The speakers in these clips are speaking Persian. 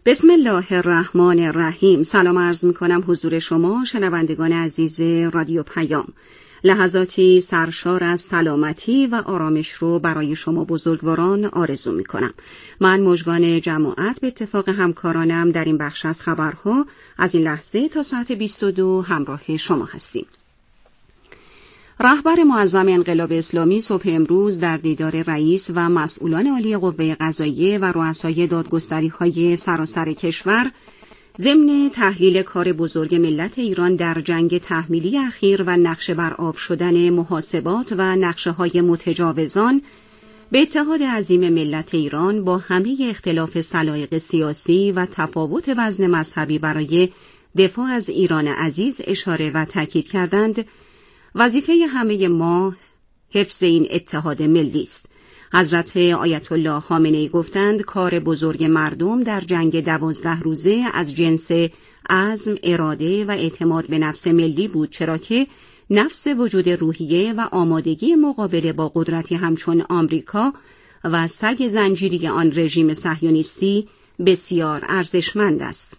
بسم الله الرحمن الرحیم. سلام عرض می‌کنم حضور شما شنوندگان عزیز رادیو پیام. لحظاتی سرشار از سلامتی و آرامش رو برای شما بزرگواران آرزو می‌کنم. من مژگان جماعت به اتفاق همکارانم در این بخش از خبرها از این لحظه تا ساعت 22 همراه شما هستیم. رهبر معظم انقلاب اسلامی صبح امروز در دیدار رئیس و مسئولان عالی قوه قضاییه و رؤسای دادگستری‌های سراسر کشور ضمن تحلیل کار بزرگ ملت ایران در جنگ تحمیلی اخیر و نقشه بر آب شدن محاسبات و نقشه‌های متجاوزان به اتحاد عظیم ملت ایران با همه اختلاف سلایق سیاسی و تفاوت وزن مذهبی برای دفاع از ایران عزیز اشاره و تاکید کردند. وظیفه همه ما حفظ این اتحاد ملی است. حضرت آیت الله خامنه‌ای گفتند کار بزرگ مردم در جنگ 12 روزه از جنس عزم، اراده و اعتماد به نفس ملی بود، چرا که نفس وجود روحیه و آمادگی مقابله با قدرتی همچون آمریکا و سگ زنجیری آن رژیم صهیونیستی بسیار ارزشمند است.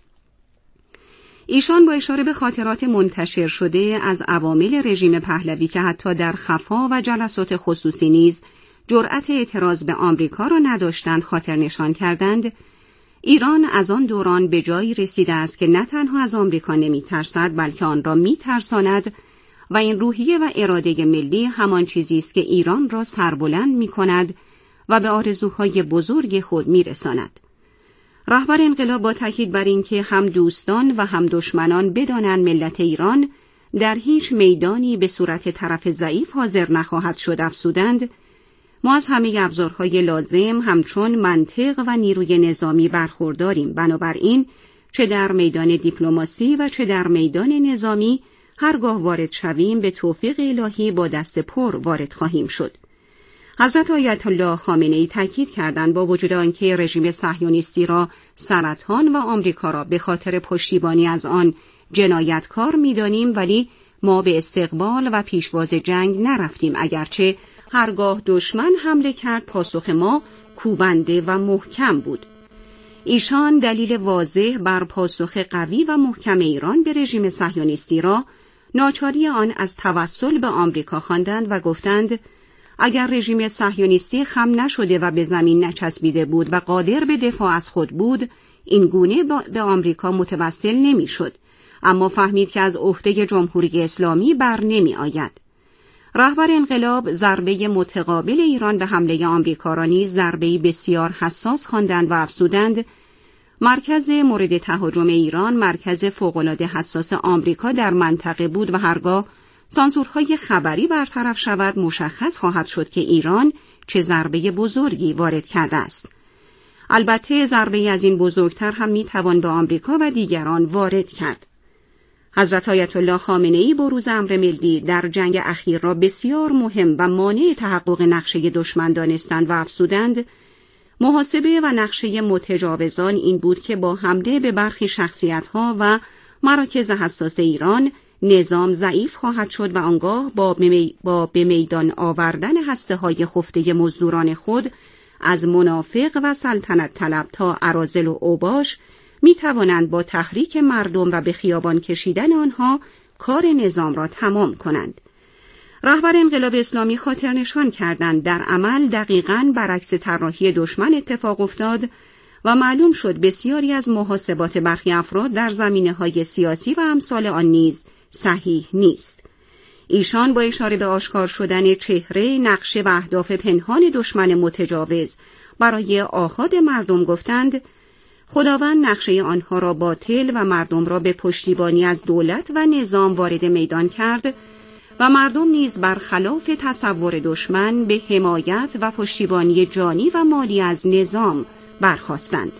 ایشان با اشاره به خاطرات منتشر شده از عوامل رژیم پهلوی که حتی در خفا و جلسات خصوصی نیز جرأت اعتراض به آمریکا را نداشتند خاطر نشان کردند، ایران از آن دوران به جایی رسیده است که نه تنها از آمریکا نمی‌ترسد بلکه آن را می‌ترساند و این روحیه و اراده ملی همان چیزی است که ایران را سربلند می‌کند و به آرزوهای بزرگ خود می‌رساند. رهبر انقلاب با تاکید بر اینکه هم دوستان و هم دشمنان بدانند ملت ایران در هیچ میدانی به صورت طرف ضعیف حاضر نخواهد شد افزودند، ما از همه ابزارهای لازم همچون منطق و نیروی نظامی برخورداریم. بنابراین چه در میدان دیپلماسی و چه در میدان نظامی هرگاه وارد شویم به توفیق الهی با دست پر وارد خواهیم شد. حضرت آیت الله خامنه‌ای تاکید کردند با وجود آنکه رژیم صهیونیستی را سرطان و آمریکا را به خاطر پشتیبانی از آن جنایتکار می‌دانیم، ولی ما به استقبال و پیشواز جنگ نرفتیم، اگرچه هرگاه دشمن حمله کرد پاسخ ما کوبنده و محکم بود. ایشان دلیل واضح بر پاسخ قوی و محکم ایران به رژیم صهیونیستی را ناچاری آن از توسل به آمریکا خواندند و گفتند اگر رژیم صهیونیستی خم نشده و به زمین نچسبیده بود و قادر به دفاع از خود بود، این گونه به آمریکا متوسل نمی‌شد، اما فهمید که از عهده جمهوری اسلامی بر نمی آید. رهبر انقلاب ضربه متقابل ایران به حمله آمریکا را نیز ضربه‌ای بسیار حساس خواندند و افزودند مرکز مورد تهاجم ایران مرکز فوق‌العاده حساس آمریکا در منطقه بود و هرگاه سانسورهای خبری برطرف شود مشخص خواهد شد که ایران چه ضربه بزرگی وارد کرده است. البته ضربه از این بزرگتر هم میتوان به آمریکا و دیگران وارد کرد. حضرت آیت الله خامنه‌ای بروز امر ملی در جنگ اخیر را بسیار مهم و مانع تحقق نقشه دشمن دانستند و افزودند محاسبه و نقشه متجاوزان این بود که با حمله به برخی شخصیت‌ها و مراکز حساس ایران نظام ضعیف خواهد شد و آنگاه با به میدان آوردن هسته‌های خفته مزدوران خود از منافق و سلطنت طلب تا اراذل و اوباش می توانند با تحریک مردم و به خیابان کشیدن آنها کار نظام را تمام کنند. رهبر انقلاب اسلامی خاطر نشان کردند در عمل دقیقاً برعکس طراحی دشمن اتفاق افتاد و معلوم شد بسیاری از محاسبات برخی افراد در زمینه‌های سیاسی و امثال آن نیز صحیح نیست. ایشان با اشاره به آشکار شدن چهره، نقشه و اهداف پنهان دشمن متجاوز برای آحاد مردم گفتند خداوند نقشه آنها را باطل و مردم را به پشتیبانی از دولت و نظام وارد میدان کرد و مردم نیز برخلاف تصور دشمن به حمایت و پشتیبانی جانی و مالی از نظام برخاستند.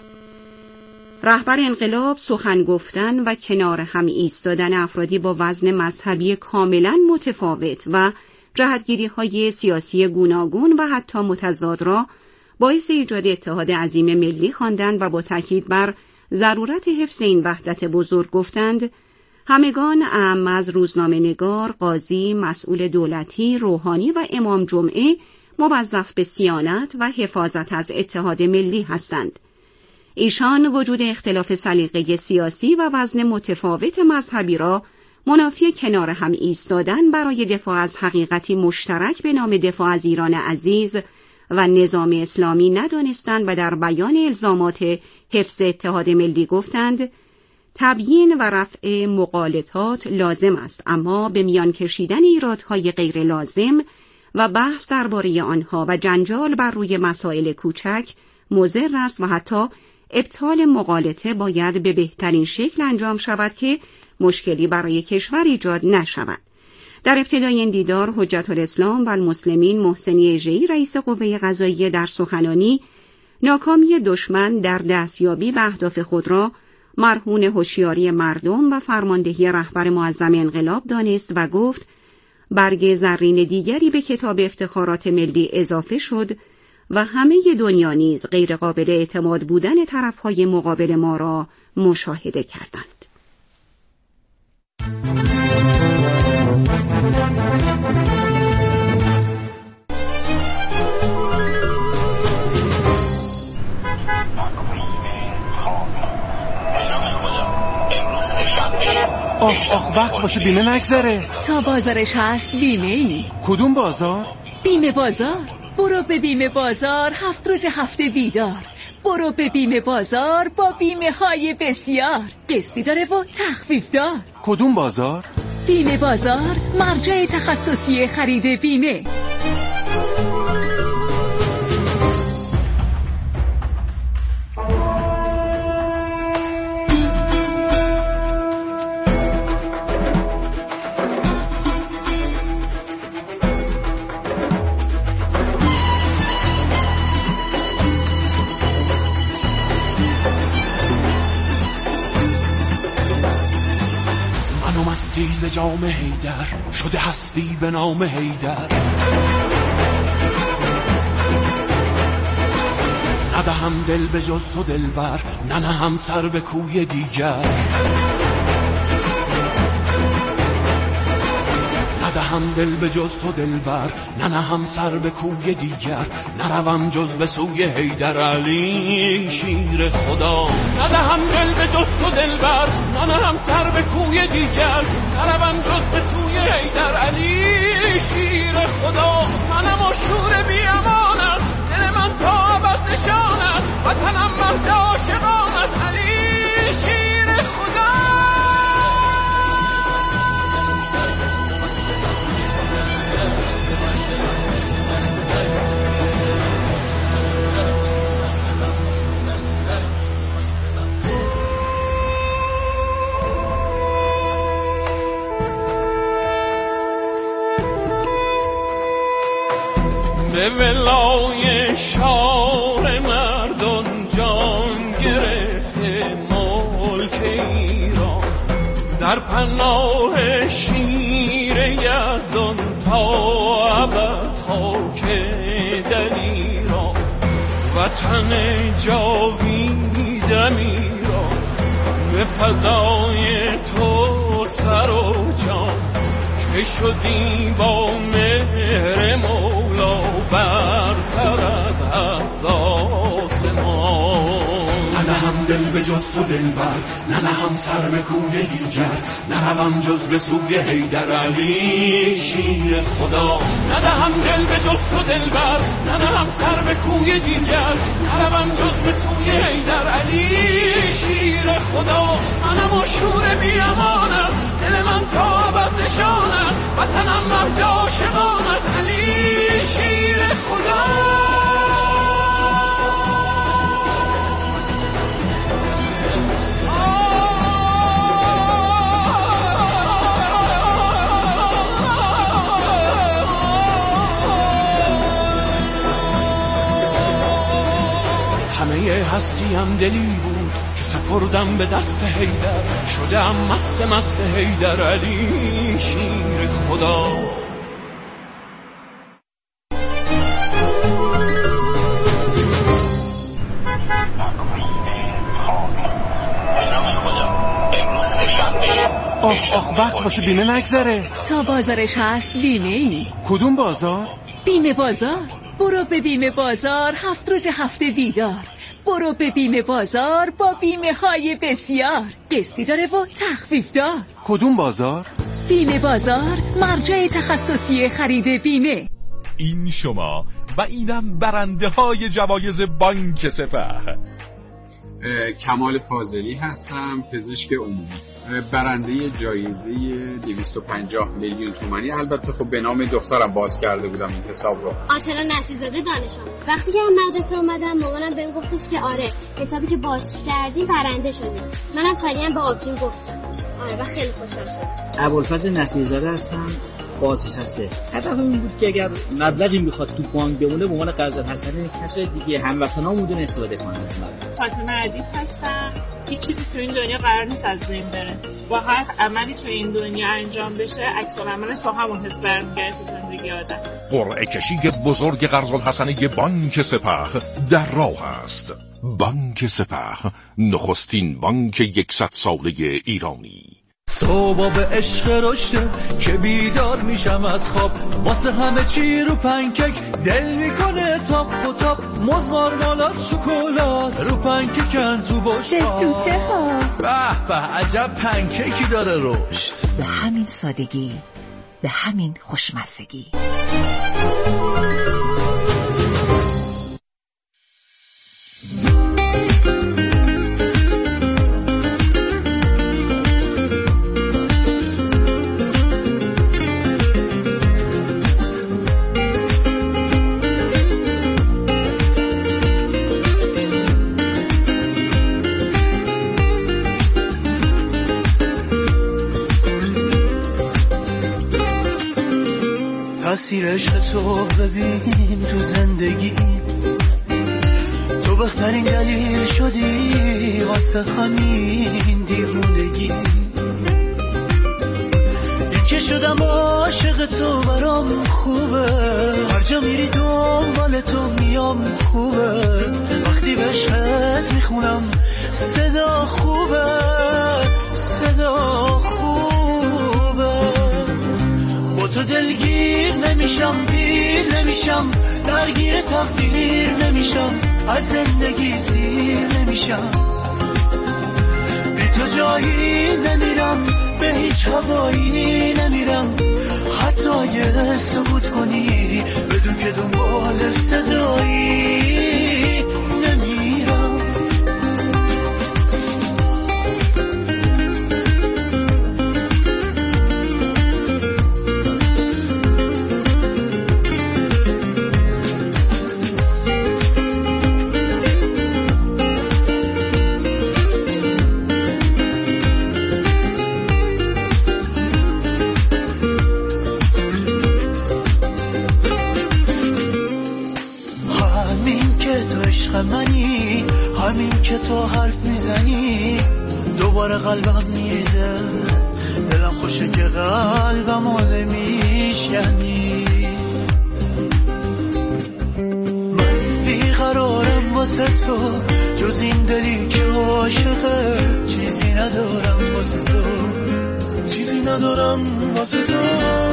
رهبر انقلاب سخن گفتن و کنار هم ایستادن افرادی با وزن مذهبی کاملا متفاوت و جهتگیری‌های سیاسی گوناگون و حتی متضاد را باعث ایجاد اتحاد عظیم ملی خواندند و با تاکید بر ضرورت حفظ این وحدت بزرگ گفتند همگان اعم از روزنامه‌نگار، قاضی، مسئول دولتی، روحانی و امام جمعه موظف به صیانت و حفاظت از اتحاد ملی هستند. ایشان وجود اختلاف سلیقه سیاسی و وزن متفاوت مذهبی را منافی کنار هم ایستادن برای دفاع از حقیقتی مشترک به نام دفاع از ایران عزیز و نظام اسلامی ندانستند و در بیان الزامات حفظ اتحاد ملی گفتند تبیین و رفع مغالطات لازم است، اما به میان کشیدن ایرادهای غیر لازم و بحث درباره آنها و جنجال بر روی مسائل کوچک مضر است و حتی ابطال مغالطه باید به بهترین شکل انجام شود که مشکلی برای کشور ایجاد نشود. در ابتدای این دیدار حجت الاسلام و المسلمین محسنی اژه‌ای رئیس قوه قضاییه در سخنانی ناکامی دشمن در دستیابی به اهداف خود را مرهون هوشیاری مردم و فرماندهی رهبر معظم انقلاب دانست و گفت برگ زرین دیگری به کتاب افتخارات ملی اضافه شد و همه دنیا نیز غیر قابل اعتماد بودن طرفهای مقابل ما را مشاهده کردند. آخ وقت واسه بیمه نگذره. تا بازارش هست بیمه ای. کدوم بازار؟ بیمه بازار. برو به بیمه بازار 7 روز هفته بیدار. برو به بیمه بازار با بیمه های بسیار. قسطی داره و تخفیف دار. کدوم بازار؟ بیمه بازار، مرجع تخصصی خرید بیمه. مستی ز جام حیدر شده هستی به نام حیدر، ندهم دل به جز تو دلبر، ننهم سر به کوی دیگر، ندهم دل به جز تو دلبر، ننهم سر به کوی دیگر، نروم جز به سوی حیدر علی شیر خدا، ندهم دل به جز تو دلبر، ننهم سر به کوی دیگر، نروم جز به سوی حیدر علی شیر خدا، منم و شور بی امانت، دل من تا ابد نشانت، وطنم مرد عاشقانت علی شیر خدا. به ولای شاه مردان جان گرفته ملک ایران، در پناه شیر یزدان تا ابد خاک در ایران، وطن جاویدم ایران، به فدای تو سر و جان، که شدی با مهر مولا برتر از هفت آسمان. ندهم دل به جز تو دلبر، ننهم سر به کوی دیگر، نروم جز به سوی حیدر علی شیر خدا، ندهم دل به جز تو دلبر، ننهم سر به کوی دیگر، نروم جز به سوی حیدر علی شیر خدا، منم و شور بی امانت، دل من تا ابد نشانت، وطنم مرد عاشقانت علی شیر خدا. همه هستیم دلی بود که سپردم به دست حیدر، شدم مست حیدر علی شیر خدا. آخ وقت واسه بیمه نگذره. تا بازارش هست بیمه ای. کدوم بازار؟ بیمه بازار. برو به بیمه بازار 7 روز هفته بیدار. برو به بیمه بازار با بیمه های بسیار. قسطی داره و تخفیف دار. کدوم بازار؟ بیمه بازار، مرجع تخصصی خرید بیمه. این شما و اینم برنده های جوایز بانک سپه. کمال فاضلی هستم، پزشک عمومی، برنده جایزه 250 میلیون تومانی. البته خب به نام دخترم باز کرده بودم این حساب رو. آتنا نصیرزاده دانش آموز. وقتی که من مدرسه اومدم مامانم بهم گفتش که آره حسابی که باز کردی برنده شدی. منم سریعا به آبجین گفتم آره و خیلی خوشحال شدم. ابوالفضل نصیرزاده هستم، بازنشسته. هدفم این بود که اگر مبلغی میخواد تو بانک بمونه به عنوان قرض حسنه کسی دیگه هموطنامون استفاده کنه. فاطمه ادیب هستم. هیچ چیزی تو این دنیا قرار نیست از بین بره. با هر عملی تو این دنیا انجام بشه عکس العملش با همون حس برمیگرده تو زندگی آدم. قرعه کشی بزرگ قرض الحسنه بانک سپه در راه است. بانک سپه، نخستین بانک 100 ساله ایرانی. صبح به عشق رشته که بیدار میشم از خواب، واسه همه چی رو پنکیک دل میکنه تاپ و تاپ، موز مارمالاد شکلات رو پنکیکن تو بشقاب. سه سوته ها به به عجب پنکیکی داره رشد. به همین سادگی، به همین خوشمزگی. تأثیر عشق تو ببین تو زندگی، تو بهترین دلیل شدی واسه همین دیوونگی. این که شدم عاشق تو برام خوبه، هر جا میری دنبال تو میام خوبه، وقتی به عشقت میخونم صدا خوبه، صدا خوبه. با تو دلگیر نمیشم، پیر نمیشم، درگیر تقدیر نمیشم، از زندگی سیر نمیشم. بی تو جایی نمیرم، به هیچ هوایی نمیرم، حتی یه سکوت کنی بدون که دنبال صدایی نمیرم. منی همین که تو حرف میزنی دوباره قلبم میریزه، دلم خوشه که قلبم حاله میشکنی. من بیقرارم واسه تو، جز این دلی که عاشقه، چیزی ندارم واسه تو، چیزی ندارم واسه تو.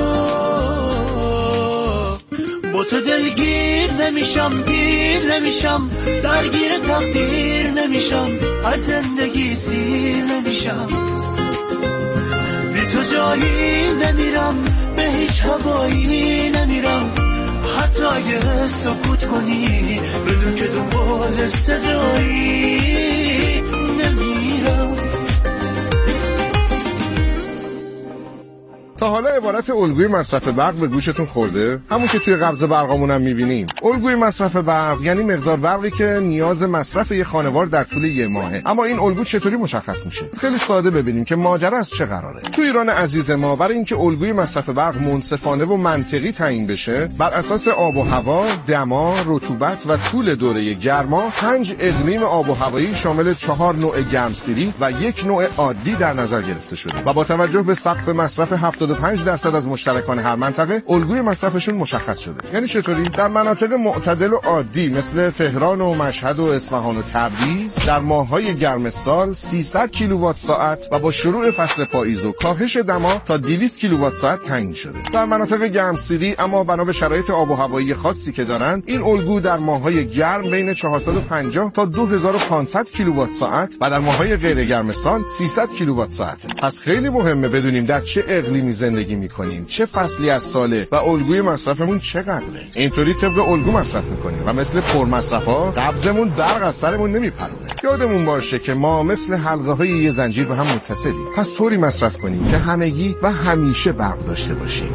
با تو دلگیر نمیشم، پیر نمیشم، درگیر تقدیر نمیشم، از زندگی سیر نمیشم. بی تو جایی نمیرم، به هیچ هوایی نمیرم، حتی یه سکوت کنی بدون که دنبال صدایی نمیرم. تا حالا عبارت الگوی مصرف برق به گوشتون خورده؟ همون که توی قبض برقامون هم می‌بینیم. الگوی مصرف برق یعنی مقدار برقی که نیاز مصرف یه خانوار در طول یه ماهه. اما این الگو چطوری مشخص میشه؟ خیلی ساده ببینیم که ماجرا از چه قراره. تو ایران عزیز ما برای اینکه الگوی مصرف برق منصفانه و منطقی تعیین بشه، بر اساس آب و هوا، دما، رطوبت و طول دوره گرما، 5 اقلیم آب و هوایی شامل 4 نوع گرمسیری و 1 نوع عادی در نظر گرفته شده و با توجه به سقف مصرف 70 85% از مشترکان هر منطقه الگوی مصرفشون مشخص شده. یعنی چطوری؟ در مناطق معتدل و عادی مثل تهران و مشهد و اصفهان و تبریز در ماه‌های گرم سال 300 کیلووات ساعت و با شروع فصل پاییز و کاهش دما تا 200 کیلووات ساعت تعیین شده. در مناطق گرمسیری اما بنا به شرایط آب و هوایی خاصی که دارن، این الگو در ماه‌های گرم بین 450 تا 2500 کیلووات ساعت و در ماه‌های غیر گرم سال 300 کیلووات ساعت. پس خیلی مهمه بدونیم در چه اقلیمی زندگی می‌کنیم، چه فصلی از ساله و الگوی مصرفمون چقدره. اینطوری طبق الگو مصرف می‌کنیم و مثل پرمصرفا قبضمون برق از سرمون نمیپرونه. یادمون باشه که ما مثل حلقه‌های یه زنجیر به هم متصلیم. پس طوری مصرف کنیم که همگی و همیشه برق داشته باشیم.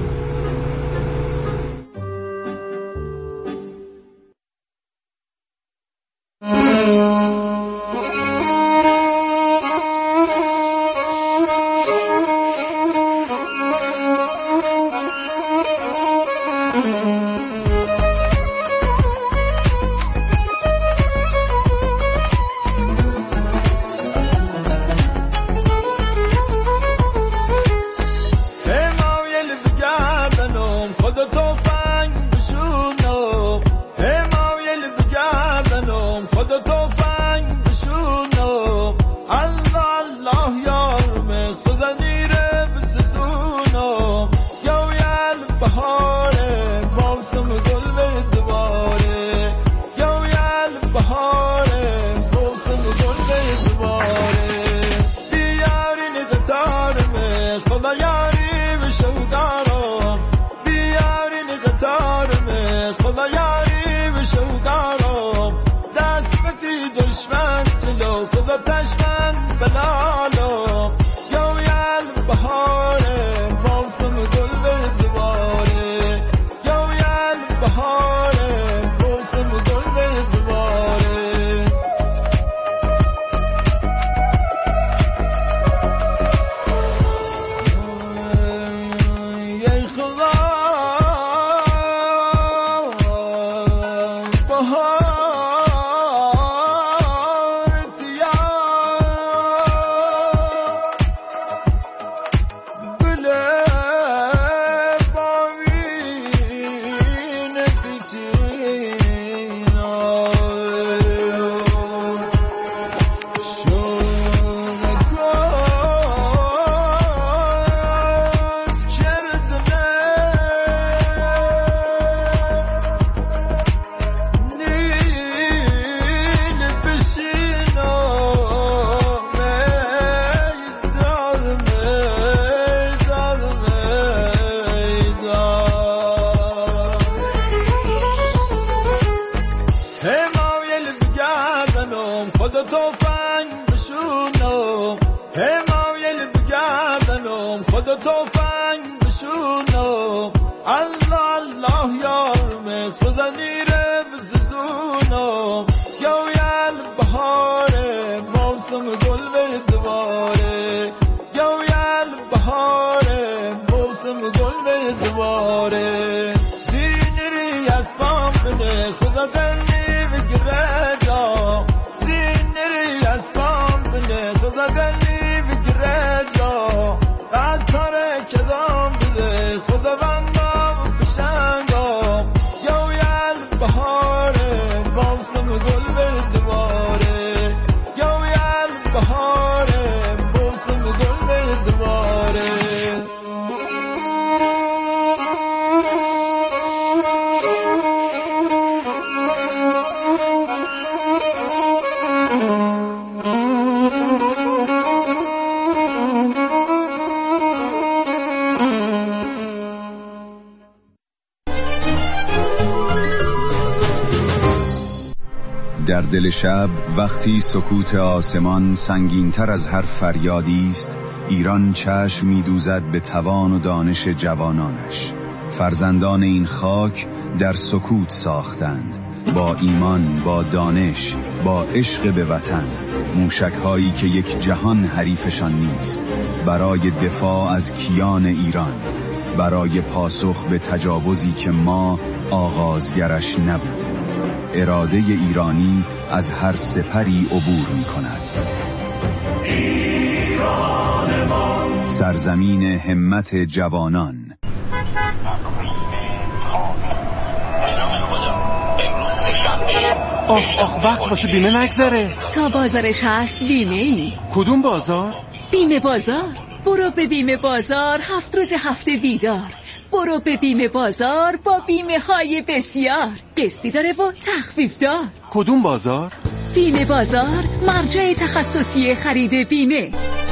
در دل شب وقتی سکوت آسمان سنگین‌تر از هر فریادی است، ایران چشم می‌دوزد به توان و دانش جوانانش. فرزندان این خاک در سکوت ساختند، با ایمان، با دانش، با عشق به وطن، موشک‌هایی که یک جهان حریفشان نیست، برای دفاع از کیان ایران، برای پاسخ به تجاوزی که ما آغازگرش نبودیم. اراده ایرانی از هر سپری عبور می کند. ایران ما سرزمین همت جوانان. آخ وقت واسه بیمه نگذره. تا بازارش هست بیمه ای. کدوم بازار؟ بیمه بازار. برو به بیمه بازار 7 روز هفته بیدار. برو به بیمه بازار با بیمه های بسیار. قسطی داره و تخفیف دار. کدوم بازار؟ بیمه بازار، مرجع تخصصی خرید بیمه.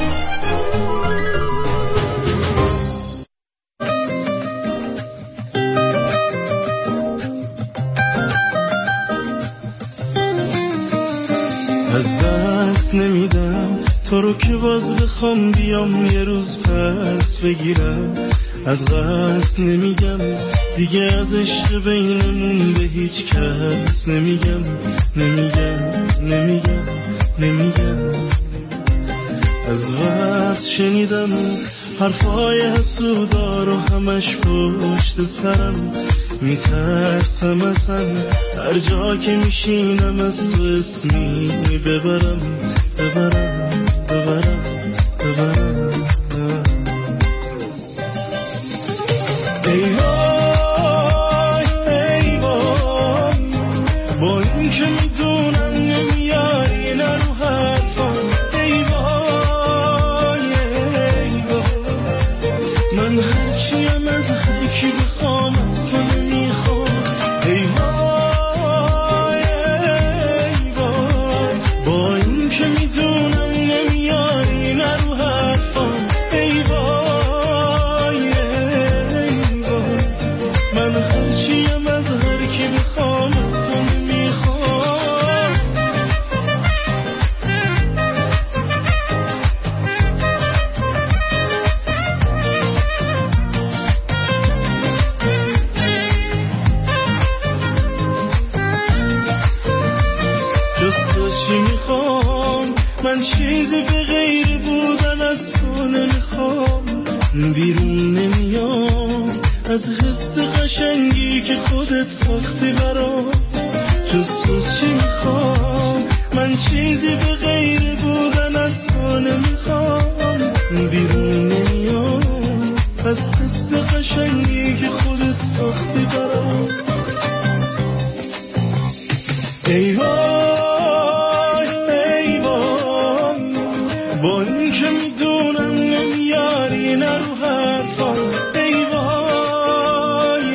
از دست نمیدم تو رو که باز بخوام بیام یه روز پس بگیرم. از قصد نمیگم دیگه از عشق بینمون به هیچ کس نمیگم. از وصل شنیدم حرفای حسودا رو همش پشت سرم. میترسم اصلا هر جا که میشینم از تو اسمی ببرم. ای وای با این که میدونم نمیاری نرو حرفم. ای وای من هرچیم از هر کی بخوام از تو نمیخوام. ای وای با این که میدونم نمیاری نرو حرفم. ای وای من هرچیم از هر کی بخوام از تو نمیخوام. جز تو چی میخوام من؟ چیزی به غیر بودن از تو نمیخوام. بیرون نمیام از حس قشنگی که خودت ساختی برام. جز تو چی میخوام من؟ چیزی به غیر بودن از تو نمیخوام. بیرون نمیام از حس قشنگی که خودت ساختی برام. ای وای با این که میدونم نمیاری نرو حرفم. ای وای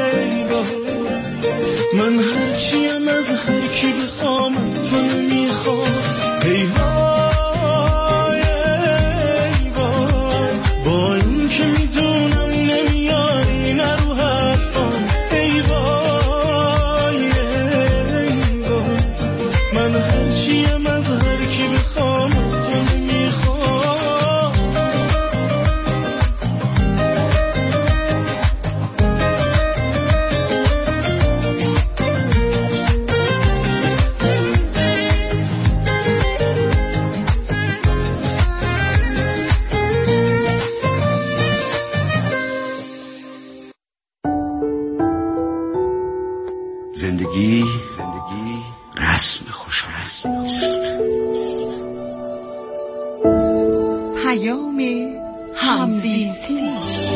من هرچیم از هر کی بخوام از تو نمیخوام. ای وای با این که میدونم نمیاری نرو حرفم. ای وای من هرچیم از هر کی بخوام از تو نمیخوام. زندگی رسم خوشمزه است. پیام همزیستی.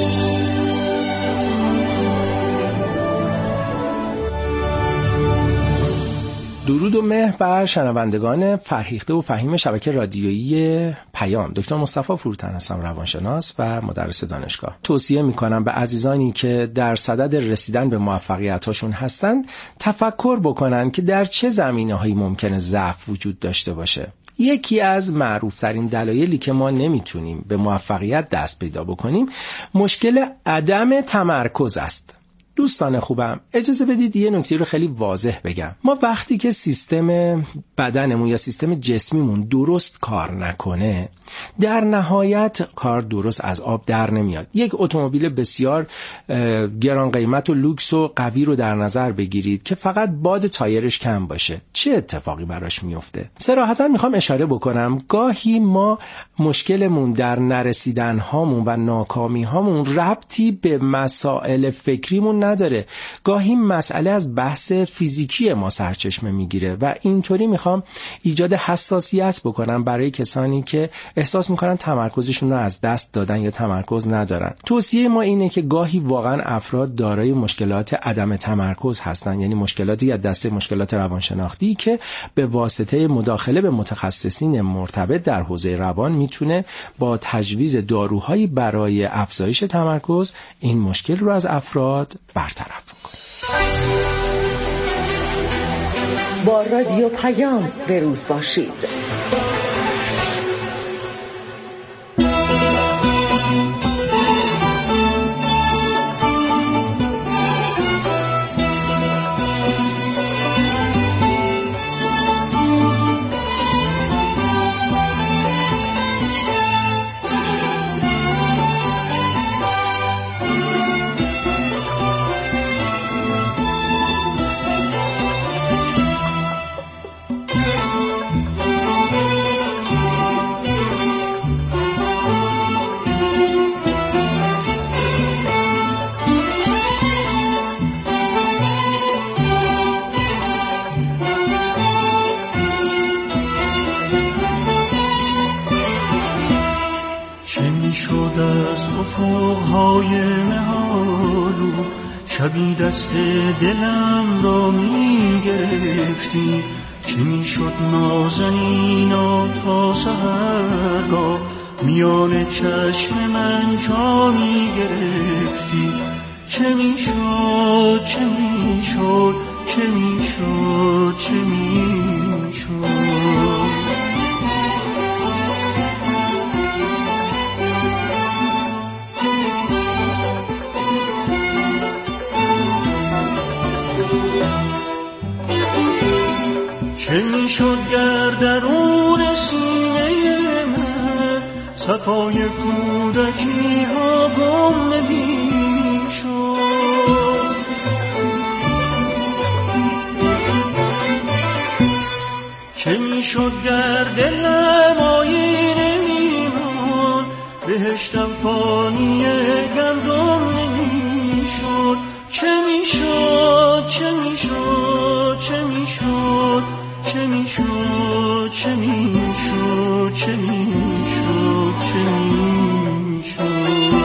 درود و مهر بر شنوندگان فرهیخته و فهیم شبکه رادیویی پیام. دکتر مصطفی فروتن هستم، روانشناس و مدرس دانشگاه. توصیه میکنم به عزیزانی که در صدد رسیدن به موفقیت‌هاشون هستند تفکر بکنن که در چه زمینه‌هایی ممکنه ضعف وجود داشته باشه. یکی از معروفترین دلایلی که ما نمیتونیم به موفقیت دست پیدا بکنیم مشکل عدم تمرکز است. دوستان خوبم، اجازه بدید یه نکته رو خیلی واضح بگم. ما وقتی که سیستم بدنمون یا سیستم جسمیمون درست کار نکنه، در نهایت کار درست از آب در نمیاد. یک اتومبیل بسیار گران قیمت و لوکس و قوی رو در نظر بگیرید که فقط باد تایرش کم باشه، چه اتفاقی براش میفته؟ صراحتا میخوام اشاره بکنم گاهی ما مشکلمون در نرسیدن هامون و ناکامی هامون ربطی به مسائل فکریمون نداره. گاهی مسئله از بحث فیزیکی ما سرچشمه میگیره و اینطوری میخوام ایجاد حساسیت بکنم برای کسانی که احساس میکنن تمرکزشون رو از دست دادن یا تمرکز ندارن. توصیه ما اینه که گاهی واقعا افراد دارای مشکلات عدم تمرکز هستن، یعنی مشکلاتی از دسته مشکلات روانشناختی که به واسطه مداخله به متخصصین مرتبط در حوزه روان میتونه با تجویز داروهایی برای افزایش تمرکز این مشکل رو از افراد برطرف کنه. با رادیو پیام به روز باشید. شبی دست دلم را می گرفتی، چه می شد نازنینا تا سحرگاه میان چشم من جا می گرفتی. چه می شد چه می شد چه می شد چه می شد. چه می شد گر درون سینه من صفای کودکی ها گم نمی شد. چه می شد گر دلم آینه می ماند بهشتم فانی گندم نمی شد. چه می شد چه می شد چه می شد چه می شد چه می شد چه می شد چه می شد.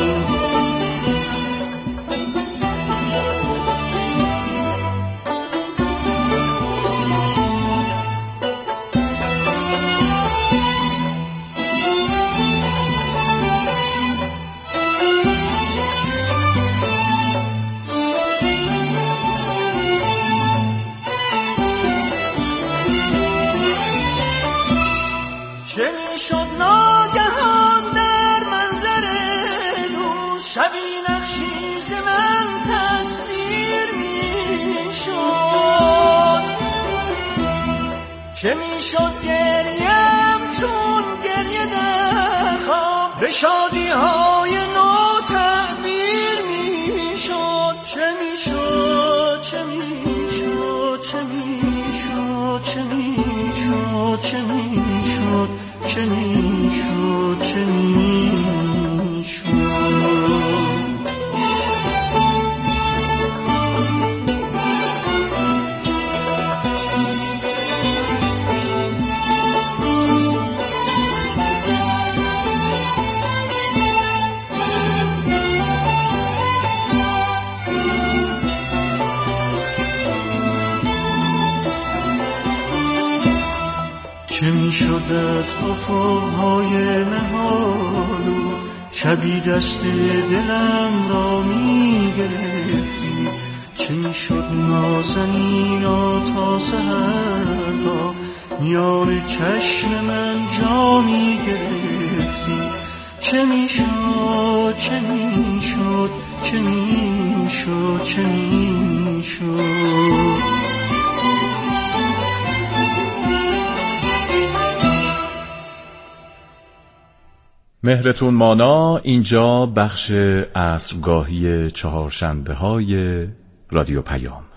چه می شد گریم چون گریه در خواب به شادی های نو تعبیر می شد. چه می شد چه می شد چه می شد چه می شد چه می شد چه می شد چه می شد. چه می شد از افقهای نهالو شبی دست دلم را می گرفتی. چه می شد نازنینا تا سحرگاه میان چشم من جا می گرفتی. چه می شد چه می شد چه می شد چه می شد. مهرتون مانا. اینجا بخش عصرگاهی چهارشنبه‌های رادیو پیام.